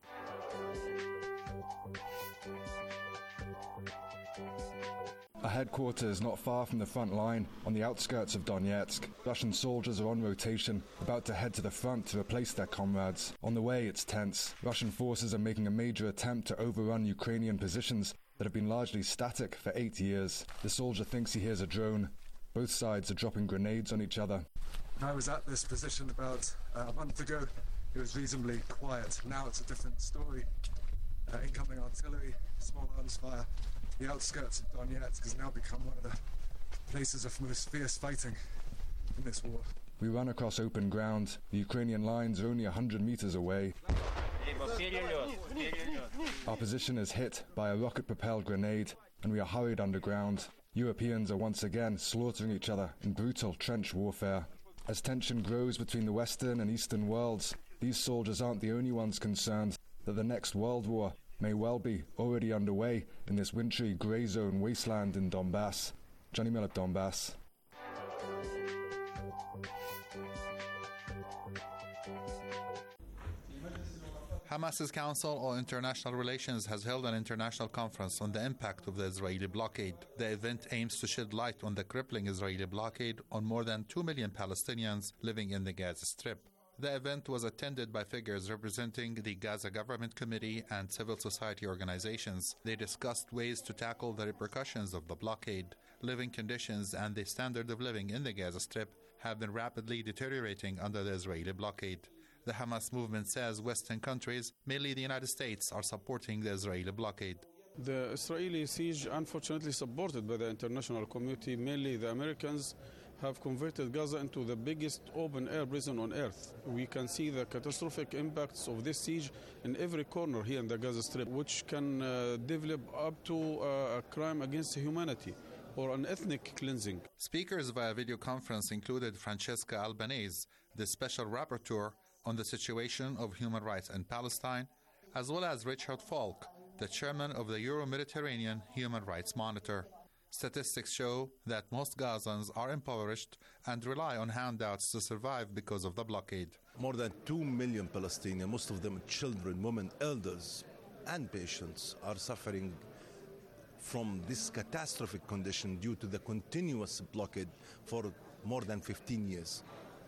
A headquarters not far from the front line, on the outskirts of Donetsk. Russian soldiers are on rotation, about to head to the front to replace their comrades. On the way, it's tense. Russian forces are making a major attempt to overrun Ukrainian positions that have been largely static for eight years. The soldier thinks he hears a drone. Both sides are dropping grenades on each other. I was at this position about uh, a month ago. It was reasonably quiet. Now it's a different story. Uh, incoming artillery, small arms fire. The outskirts of Donetsk has now become one of the places of most fierce fighting in this war. We run across open ground. The Ukrainian lines are only one hundred meters away. Our position is hit by a rocket-propelled grenade, and we are hurried underground. Europeans are once again slaughtering each other in brutal trench warfare. As tension grows between the Western and Eastern worlds, these soldiers aren't the only ones concerned that the next world war may well be already underway in this wintry grey zone wasteland in Donbass. Johnny Miller, Donbass. Hamas's Council on International Relations has held an international conference on the impact of the Israeli blockade. The event aims to shed light on the crippling Israeli blockade on more than two million Palestinians living in the Gaza Strip. The event was attended by figures representing the Gaza Government Committee and civil society organizations. They discussed ways to tackle the repercussions of the blockade. Living conditions and the standard of living in the Gaza Strip have been rapidly deteriorating under the Israeli blockade. The Hamas movement says Western countries, mainly the United States, are supporting the Israeli blockade. The Israeli siege, unfortunately supported by the international community, mainly the Americans, have converted Gaza into the biggest open-air prison on earth. We can see the catastrophic impacts of this siege in every corner here in the Gaza Strip, which can uh, develop up to uh, a crime against humanity or an ethnic cleansing. Speakers via video conference included Francesca Albanese, the special rapporteur on the situation of human rights in Palestine, as well as Richard Falk, the chairman of the Euro-Mediterranean Human Rights Monitor. Statistics show that most Gazans are impoverished and rely on handouts to survive because of the blockade. More than two million Palestinians, most of them children, women, elders, and patients, are suffering from this catastrophic condition due to the continuous blockade for more than fifteen years.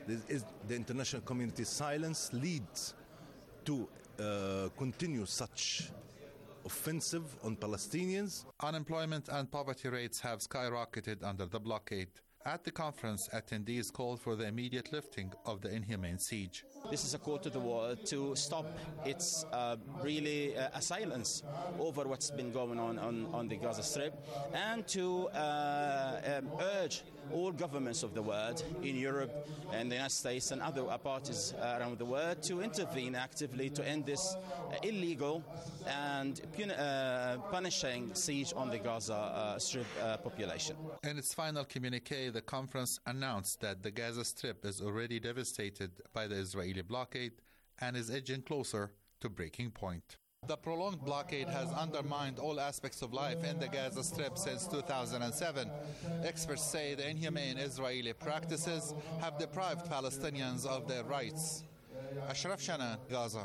This is the international community's silence leads to uh, continue such offensive on Palestinians. Unemployment and poverty rates have skyrocketed under the blockade. At the conference, attendees called for the immediate lifting of the inhumane siege. This is a call to the world to stop its uh, really uh, a silence over what's been going on on, on the Gaza Strip, and to uh, um, urge all governments of the world in Europe and the United States and other parties around the world to intervene actively to end this uh, illegal and pun- uh, punishing siege on the Gaza uh, Strip uh, population. In its final communique, the conference announced that the Gaza Strip is already devastated by the Israeli blockade and is edging closer to breaking point. The prolonged blockade has undermined all aspects of life in the Gaza Strip since two thousand seven. Experts say the inhumane Israeli practices have deprived Palestinians of their rights. Ashraf Shana, Gaza.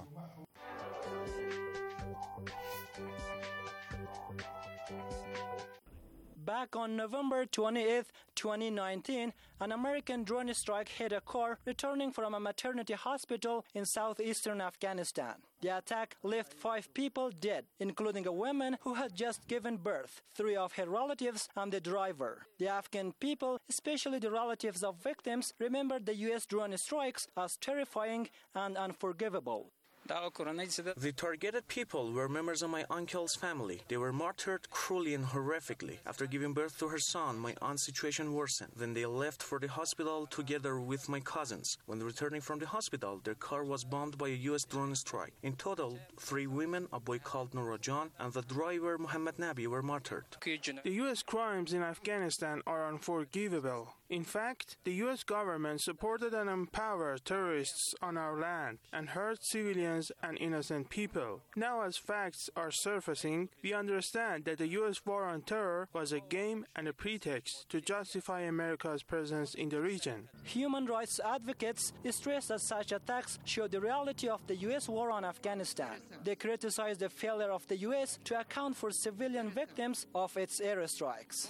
Back on November twenty-eighth, twenty nineteen, an American drone strike hit a car returning from a maternity hospital in southeastern Afghanistan. The attack left five people dead, including a woman who had just given birth, three of her relatives, and the driver. The Afghan people, especially the relatives of victims, remembered the U S drone strikes as terrifying and unforgivable. The targeted people were members of my uncle's family. They were martyred cruelly and horrifically. After giving birth to her son, my aunt's situation worsened. Then they left for the hospital together with my cousins. When returning from the hospital, their car was bombed by a U S drone strike. In total, three women, a boy called Nourajan, and the driver Mohammed Nabi were martyred. The U S crimes in Afghanistan are unforgivable. In fact, the U S government supported and empowered terrorists on our land and hurt civilians and innocent people. Now, as facts are surfacing, we understand that the U S war on terror was a game and a pretext to justify America's presence in the region. Human rights advocates stress that such attacks show the reality of the U S war on Afghanistan. They criticize the failure of the U S to account for civilian victims of its airstrikes.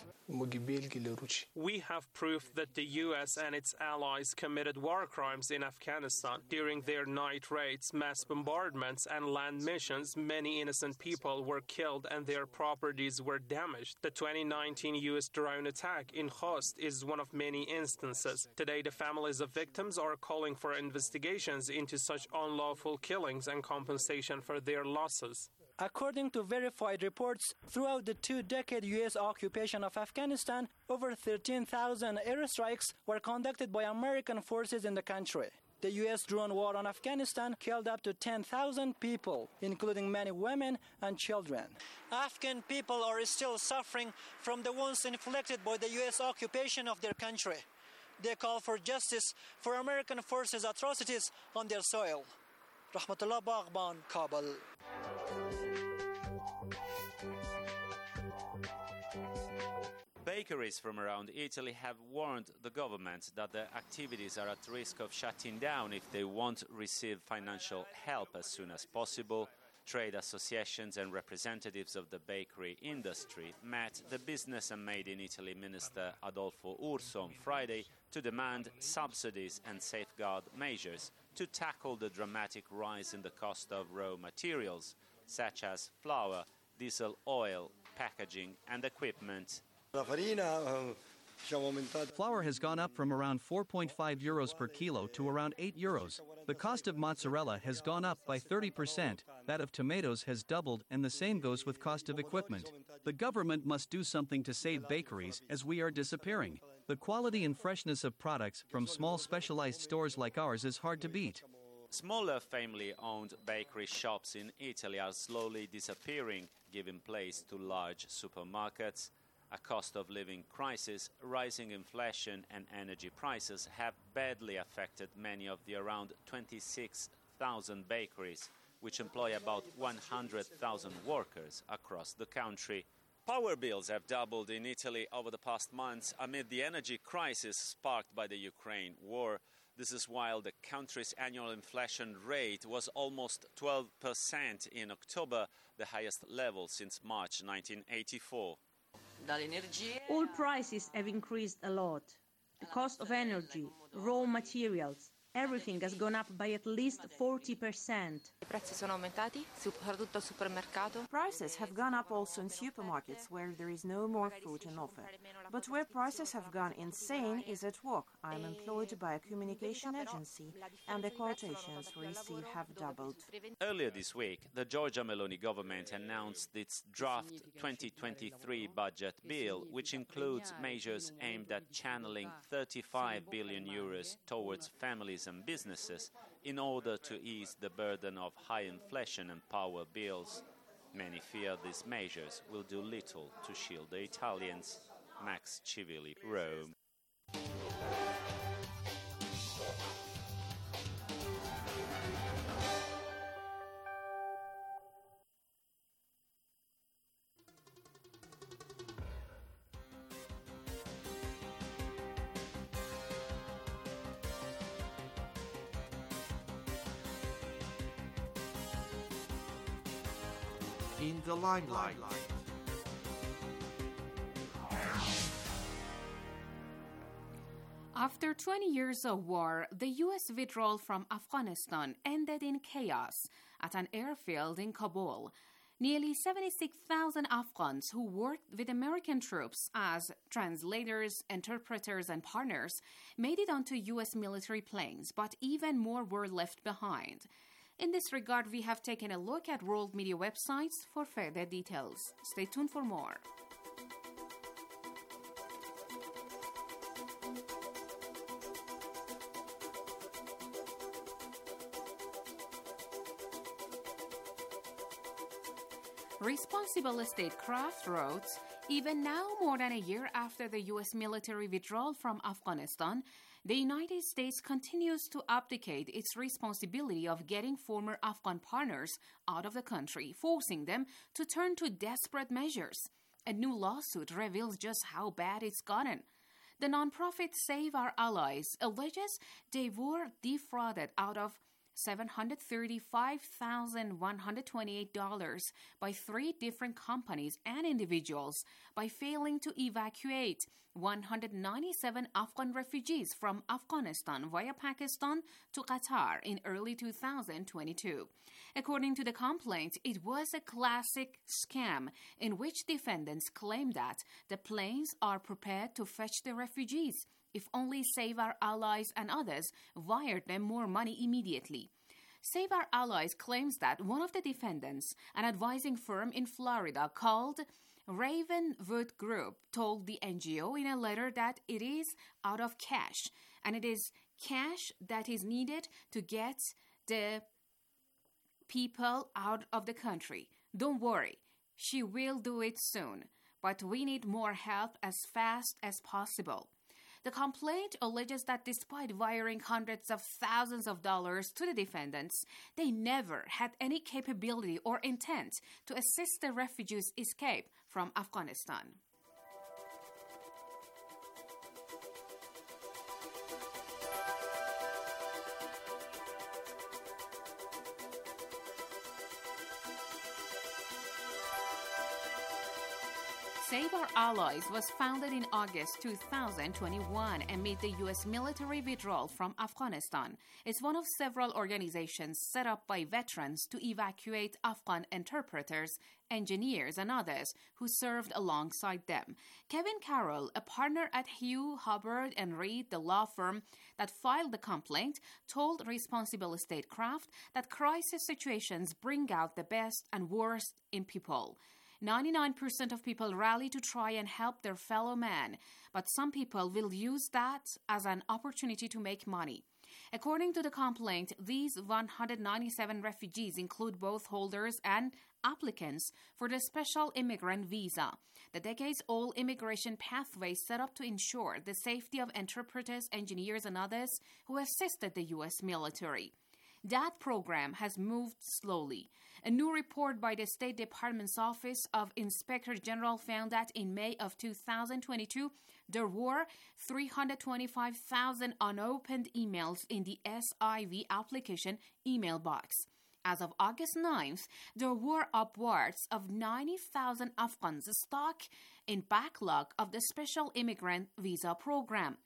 We have proof that the U S and its allies committed war crimes in Afghanistan. During their night raids, mass bombardments, and land missions, many innocent people were killed and their properties were damaged. The twenty nineteen U S drone attack in Khost is one of many instances. Today, the families of victims are calling for investigations into such unlawful killings and compensation for their losses. According to verified reports, throughout the two-decade U S occupation of Afghanistan, over thirteen thousand airstrikes were conducted by American forces in the country. The U S drone war on Afghanistan killed up to ten thousand people, including many women and children. Afghan people are still suffering from the wounds inflicted by the U S occupation of their country. They call for justice for American forces' atrocities on their soil. Rahmatullah Baghban, Kabul. Bakeries from around Italy have warned the government that their activities are at risk of shutting down if they won't receive financial help as soon as possible. Trade associations and representatives of the bakery industry met the Business and Made in Italy Minister Adolfo Urso on Friday to demand subsidies and safeguard measures to tackle the dramatic rise in the cost of raw materials, such as flour, diesel oil, packaging and equipment. Flour has gone up from around four point five euros per kilo to around eight euros. The cost of mozzarella has gone up by thirty percent. That of tomatoes has doubled, and the same goes with cost of equipment. The government must do something to save bakeries, as we are disappearing. The quality and freshness of products from small specialized stores like ours is hard to beat. Smaller family-owned bakery shops in Italy are slowly disappearing, giving place to large supermarkets. A cost of living crisis, rising inflation and energy prices have badly affected many of the around twenty-six thousand bakeries, which employ about one hundred thousand workers across the country. Power bills have doubled in Italy over the past months amid the energy crisis sparked by the Ukraine war. This is while the country's annual inflation rate was almost twelve percent in October, the highest level since March nineteen eighty-four. All prices have increased a lot. The cost of energy, raw materials, everything has gone up by at least forty percent. I prezzi sono aumentati, soprattutto al supermercato. Prices have gone up also in supermarkets where there is no more food on offer. But where prices have gone insane is at work. I am employed by a communication agency and the quotations we receive have doubled. Earlier this week, the Giorgia Meloni government announced its draft twenty twenty-three budget bill, which includes measures aimed at channeling thirty-five billion euros towards families and businesses in order to ease the burden of high inflation and power bills. Many fear these measures will do little to shield the Italians. Max Civilli, Rome. In the limelight. After twenty years of war, the U S withdrawal from Afghanistan ended in chaos at an airfield in Kabul. Nearly seventy-six thousand Afghans who worked with American troops as translators, interpreters, and partners made it onto U S military planes, but even more were left behind. In this regard, we have taken a look at world media websites for further details. Stay tuned for more. Responsible Statecraft wrote, even now, more than a year after the U S military withdrawal from Afghanistan, the United States continues to abdicate its responsibility of getting former Afghan partners out of the country, forcing them to turn to desperate measures. A new lawsuit reveals just how bad it's gotten. The nonprofit Save Our Allies alleges they were defrauded out of seven hundred thirty-five thousand one hundred twenty-eight dollars by three different companies and individuals by failing to evacuate one hundred ninety-seven Afghan refugees from Afghanistan via Pakistan to Qatar in early two thousand twenty-two. According to the complaint, it was a classic scam in which defendants claim that the planes are prepared to fetch the refugees if only Save Our Allies and others wired them more money immediately. Save Our Allies claims that one of the defendants, an advising firm in Florida called Ravenwood Group, told the N G O in a letter that it is out of cash, and it is cash that is needed to get the people out of the country. Don't worry, she will do it soon, but we need more help as fast as possible. The complaint alleges that despite wiring hundreds of thousands of dollars to the defendants, they never had any capability or intent to assist the refugees' escape from Afghanistan. Save Our Allies was founded in August two thousand twenty-one amid the U S military withdrawal from Afghanistan. It's one of several organizations set up by veterans to evacuate Afghan interpreters, engineers, and others who served alongside them. Kevin Carroll, a partner at Hugh, Hubbard and Reed, the law firm that filed the complaint, told Responsible Statecraft that crisis situations bring out the best and worst in people. ninety-nine percent of people rally to try and help their fellow man, but some people will use that as an opportunity to make money. According to the complaint, these one hundred ninety-seven refugees include both holders and applicants for the special immigrant visa, the decades-old immigration pathway set up to ensure the safety of interpreters, engineers, and others who assisted the U S military. That program has moved slowly. A new report by the State Department's Office of Inspector General found that in May of two thousand twenty-two, there were three hundred twenty-five thousand unopened emails in the S I V application email box. As of August ninth, there were upwards of ninety thousand Afghans stuck in backlog of the Special Immigrant Visa Program.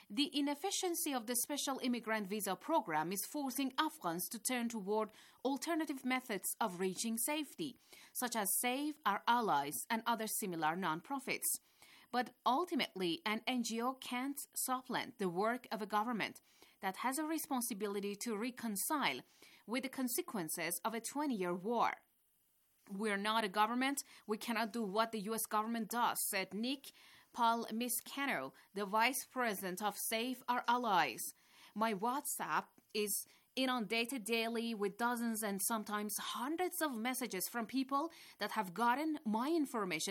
The inefficiency of the special immigrant visa program is forcing Afghans to turn toward alternative methods of reaching safety, such as Save Our Allies and other similar non-profits. But ultimately, an N G O can't supplant the work of a government that has a responsibility to reconcile with the consequences of a twenty-year war. We're not a government. We cannot do what the U S government does, said Nick Palmiscano, the vice president of Save Our Allies. My WhatsApp is inundated daily with dozens and sometimes hundreds of messages from people that have gotten my information